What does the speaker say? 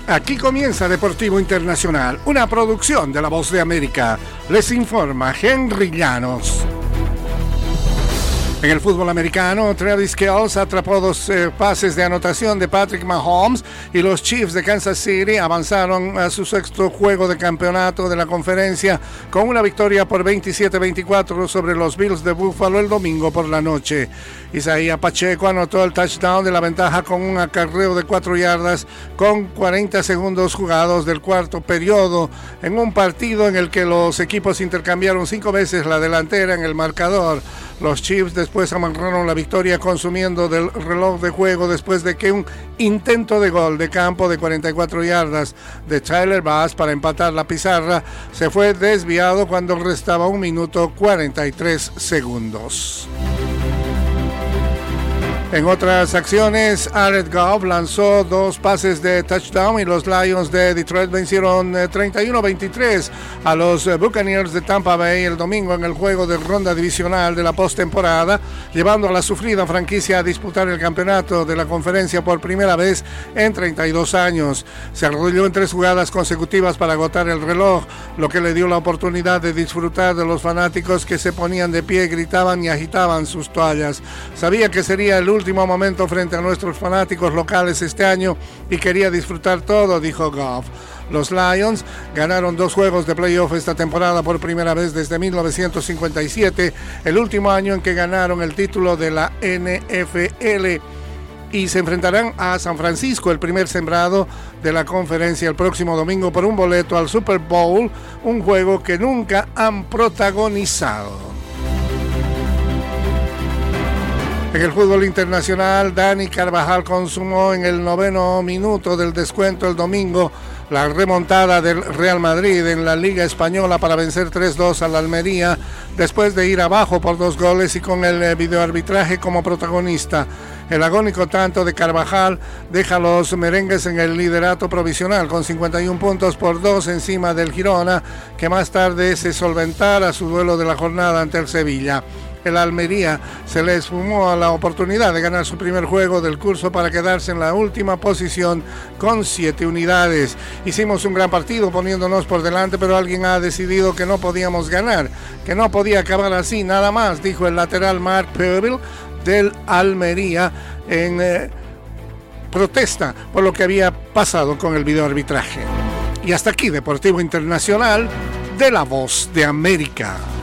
Aquí comienza Deportivo Internacional, una producción de La Voz de América. Les informa Henry Llanos. En el fútbol americano, Travis Kelce atrapó dos pases de anotación de Patrick Mahomes y los Chiefs de Kansas City avanzaron a su sexto juego de campeonato de la conferencia con una victoria por 27-24 sobre los Bills de Buffalo el domingo por la noche. Isaías Pacheco anotó el touchdown de la ventaja con un acarreo de 4 yardas con 40 segundos jugados del cuarto periodo en un partido en el que los equipos intercambiaron 5 veces la delantera en el marcador. Los Chiefs después amarraron la victoria consumiendo del reloj de juego después de que un intento de gol de campo de 44 yardas de Tyler Bass para empatar la pizarra se fue desviado cuando restaba 1 minuto 43 segundos. En otras acciones, Jared Goff lanzó 2 pases de touchdown y los Lions de Detroit vencieron 31-23 a los Buccaneers de Tampa Bay el domingo en el juego de ronda divisional de la postemporada, llevando a la sufrida franquicia a disputar el campeonato de la conferencia por primera vez en 32 años. Se arrodilló en 3 jugadas consecutivas para agotar el reloj, lo que le dio la oportunidad de disfrutar de los fanáticos que se ponían de pie, gritaban y agitaban sus toallas. Sabía que sería el último momento frente a nuestros fanáticos locales este año y quería disfrutar todo, dijo Goff. Los Lions ganaron 2 juegos de playoff esta temporada por primera vez desde 1957, el último año en que ganaron el título de la NFL, y se enfrentarán a San Francisco, el primer sembrado de la conferencia, el próximo domingo por un boleto al Super Bowl, un juego que nunca han protagonizado. En el fútbol internacional, Dani Carvajal consumó en el 9º minuto del descuento el domingo la remontada del Real Madrid en la Liga Española para vencer 3-2 al Almería después de ir abajo por 2 goles y con el videoarbitraje como protagonista. El agónico tanto de Carvajal deja a los merengues en el liderato provisional con 51 puntos por 2 encima del Girona, que más tarde se solventara su duelo de la jornada ante el Sevilla. El Almería se le esfumó a la oportunidad de ganar su primer juego del curso para quedarse en la última posición con 7 unidades. Hicimos un gran partido poniéndonos por delante, pero alguien ha decidido que no podíamos ganar, que no podía acabar así, nada más, dijo el lateral Mark Peeble del Almería en protesta por lo que había pasado con el videoarbitraje. Y hasta aquí Deportivo Internacional de La Voz de América.